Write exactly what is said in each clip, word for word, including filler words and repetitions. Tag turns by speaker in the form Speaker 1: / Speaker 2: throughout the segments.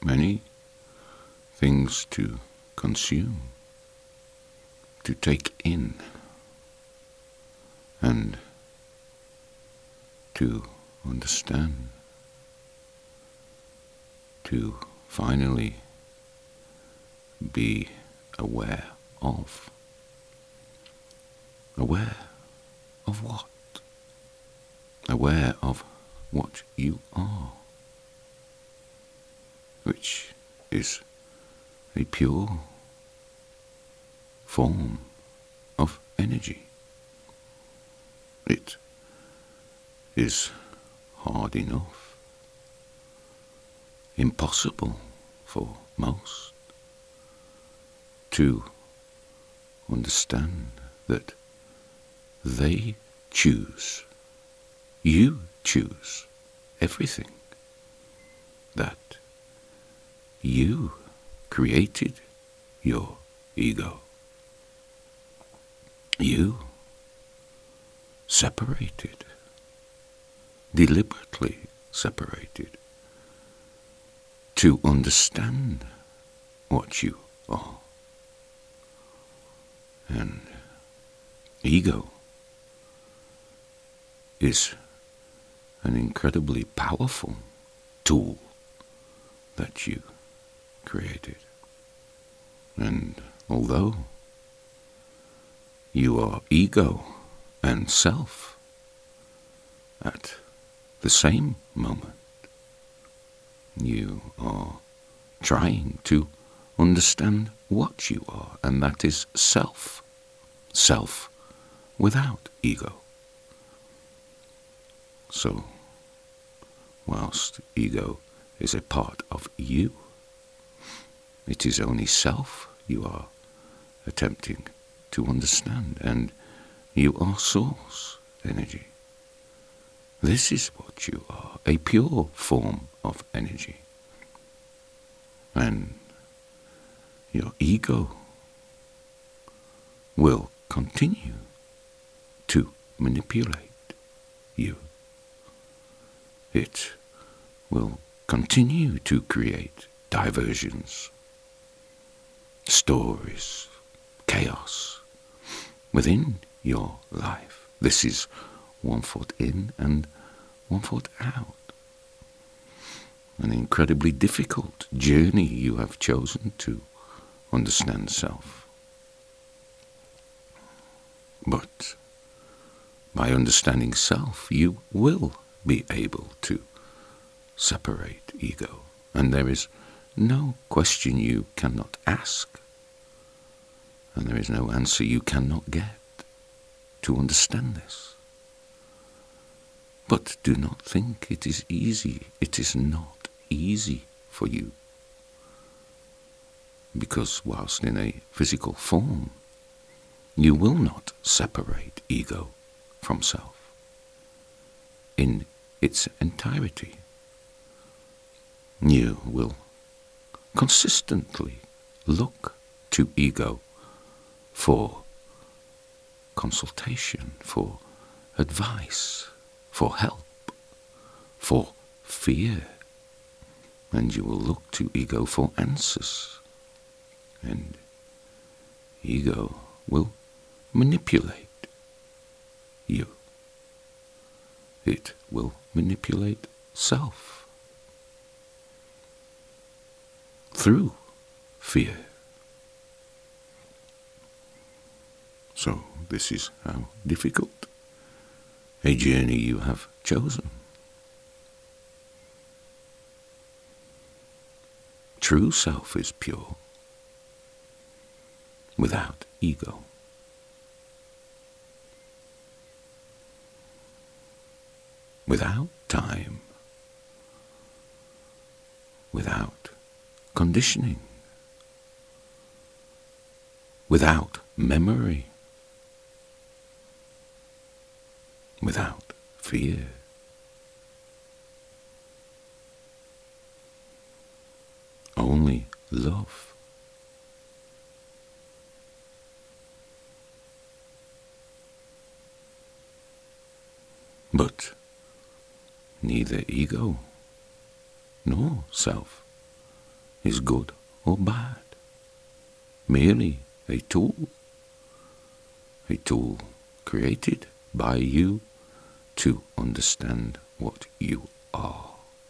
Speaker 1: many things to consume, to take in, and to understand, to finally be aware of. Aware of what? Aware of what you are, which is a pure form of energy. It is hard enough, impossible for most, to understand that they choose, you choose everything, that you created your ego. You separated, deliberately separated, to understand what you are. And ego is an incredibly powerful tool that you created. And although you are ego and self at the same moment, you are trying to understand what you are, and that is self. Self without ego. So, whilst ego is a part of you, it is only self you are attempting to understand, and you are source energy. This is what you are, a pure form of energy. And your ego will continue to manipulate you. It will continue to create diversions, stories, chaos within your life. This is one foot in and one foot out. An incredibly difficult journey you have chosen to understand self. But by understanding self, you will be able to separate ego. And there is no question you cannot ask, and there is no answer you cannot get to understand this. But do not think it is easy. It is not easy for you. Because whilst in a physical form, you will not separate ego from self in its entirety. You will consistently look to ego for consultation, for advice, for help, for fear, and you will look to ego for answers, and ego will manipulate you. It will manipulate self through fear. So this is how difficult a journey you have chosen. True self is pure, without ego. Without time, without conditioning, without memory, without fear. Only love. But neither ego nor self is good or bad, merely a tool, a tool created by you to understand what you are,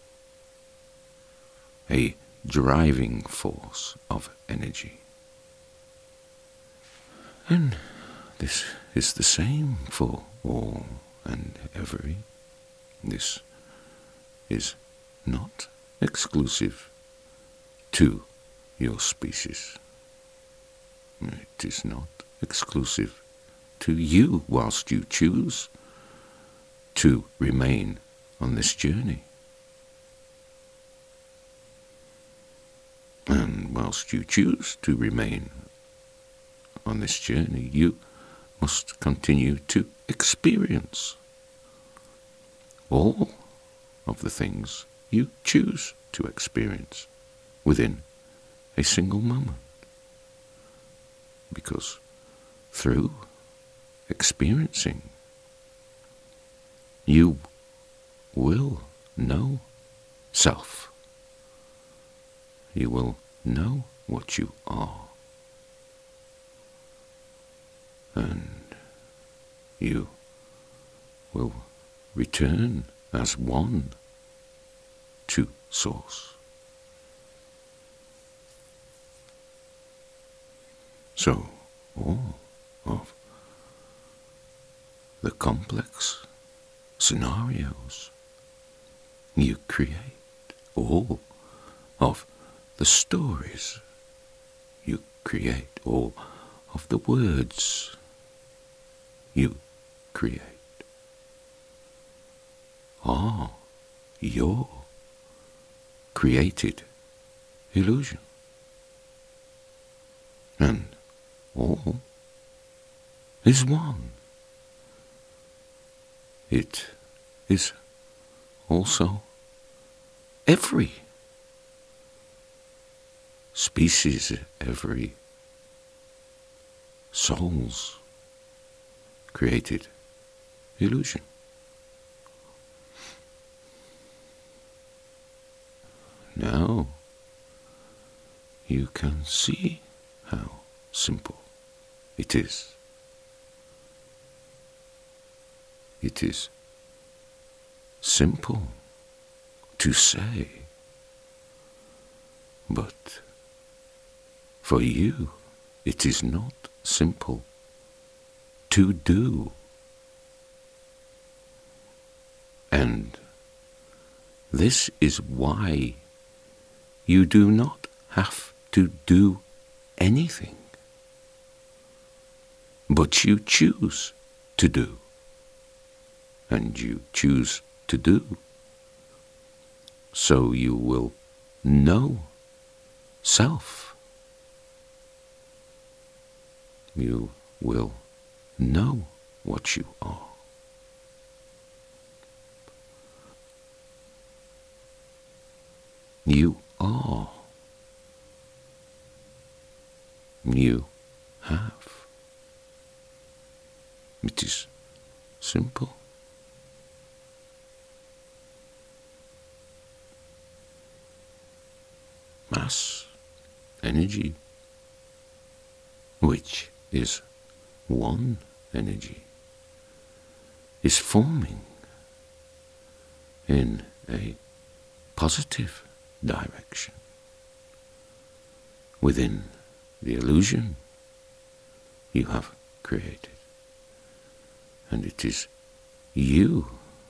Speaker 1: a driving force of energy. And this is the same for all and every. This is not exclusive to your species. It is not exclusive to you whilst you choose to remain on this journey. And whilst you choose to remain on this journey, you must continue to experience all of the things you choose to experience within a single moment. Because through experiencing, you will know self. You will know what you are. And you will return as one to Source. So all of the complex scenarios you create, all of the stories you create, all of the words you create, are your created illusion. And all is one. It is also every species, every soul's created illusion. Now you can see how simple it is. It is simple to say, but for you it is not simple to do. And this is why you do not have to do anything, but you choose to do, and you choose to do, so you will know self. You will know what you are. You are. You have. It is simple. Mass, energy, which is one energy, is forming in a positive direction within the illusion you have created. And it is you.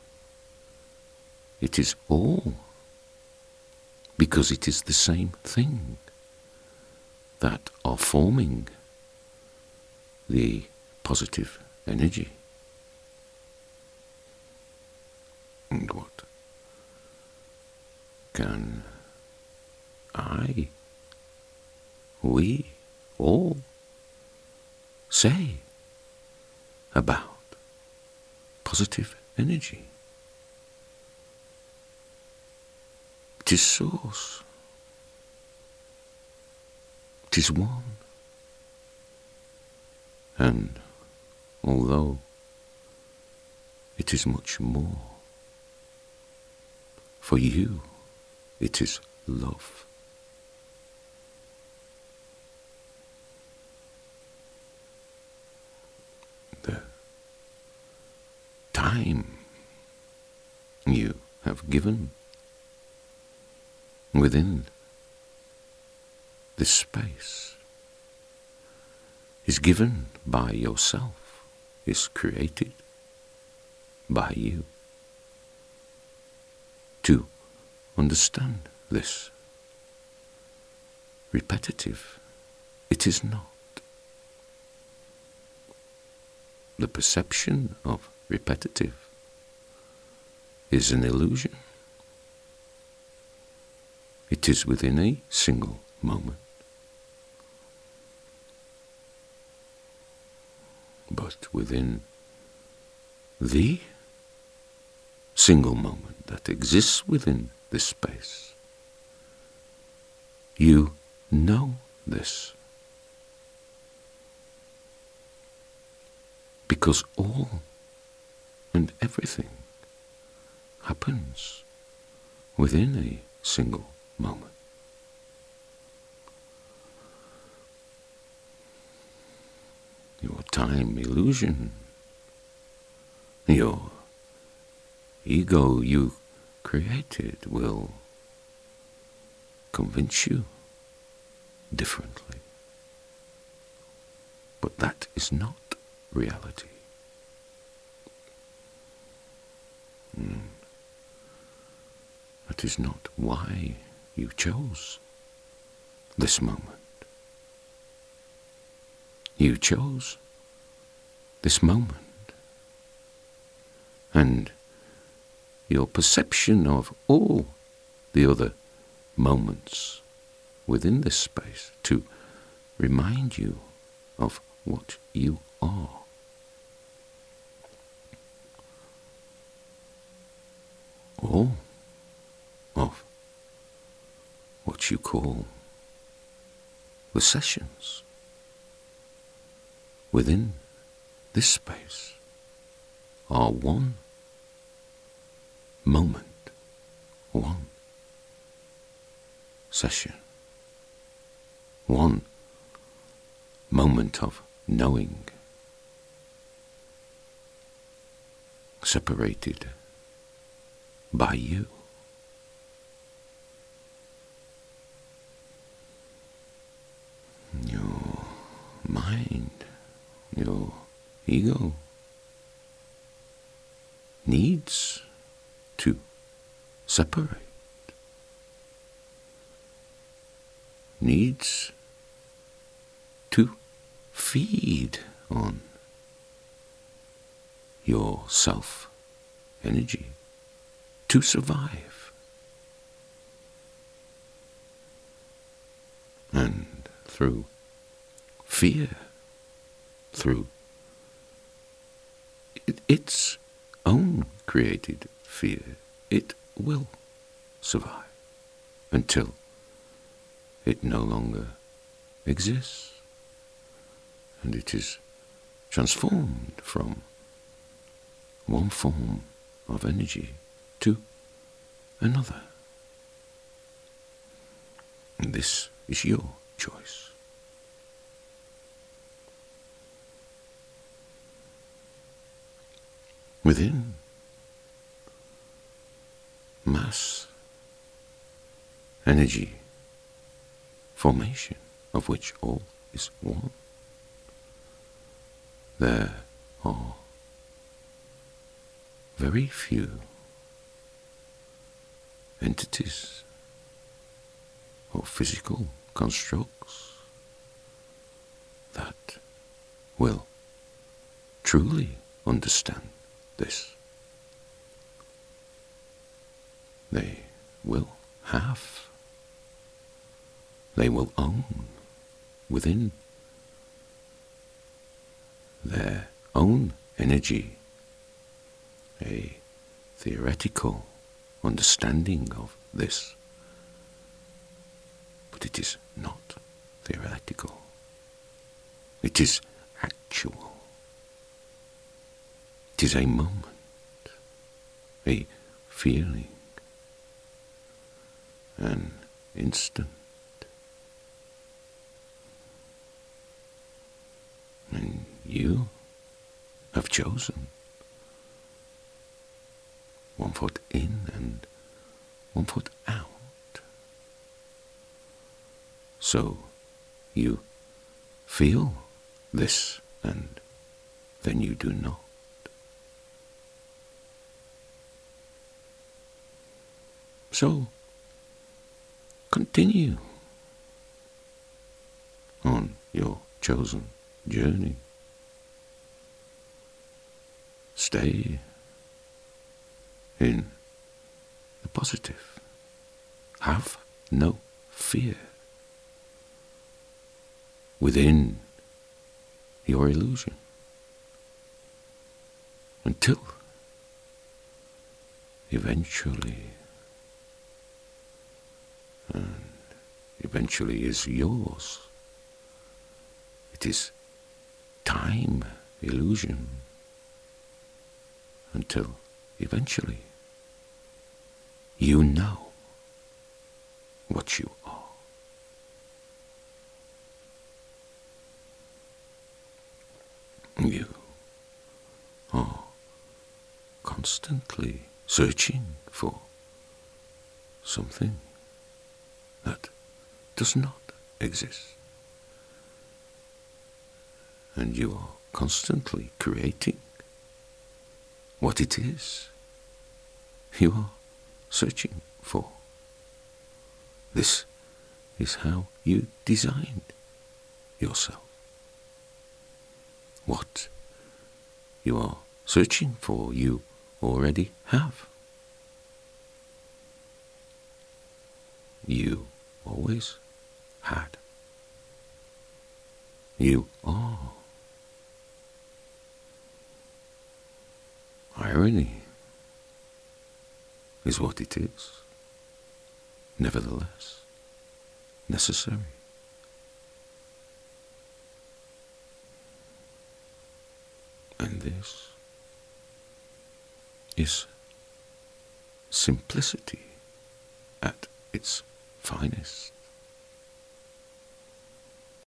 Speaker 1: It is all. Because it is the same thing that are forming the positive energy. And what can I, we, all say about positive energy? It is Source. It is one. And although it is much more, for you it is love. the time you have given within this space is given by yourself, is created by you to understand this. Repetitive, it is not. The perception of repetitive is an illusion. It is within a single moment. But within the single moment that exists within this space, you know this. Because all and everything happens within a single moment. Your time illusion, your ego you created will convince you differently. But that is not reality. Mm. That is not why you chose this moment. You chose this moment, and your perception of all the other moments within this space to remind you of what you are. All of what you call the sessions within this space are one moment, one session, one moment of knowing, separated by you. Your mind, your ego needs to separate, needs to feed on your self-energy to survive. And through fear, through it, its own created fear, it will survive until it no longer exists, and it is transformed from one form of energy to another. And this is your choice. Within mass energy formation, of which all is one, there are very few entities or physical constructs that will truly understand this. They will have, they will own within their own energy a theoretical understanding of this. But it is not theoretical. It is actual. It is a moment, a feeling, an instant. And you chosen. One foot in and one foot out. So you feel this and then you do not. So continue on your chosen journey. Stay in the positive. Have no fear within your illusion until eventually, and eventually is yours. It is time illusion until eventually you know what you are. You are constantly searching for something that does not exist. And you are constantly creating what it is you are searching for. This is how you designed yourself. What you are searching for, you already have. You always had. You are. Irony is what it is, nevertheless necessary. And this is simplicity at its finest.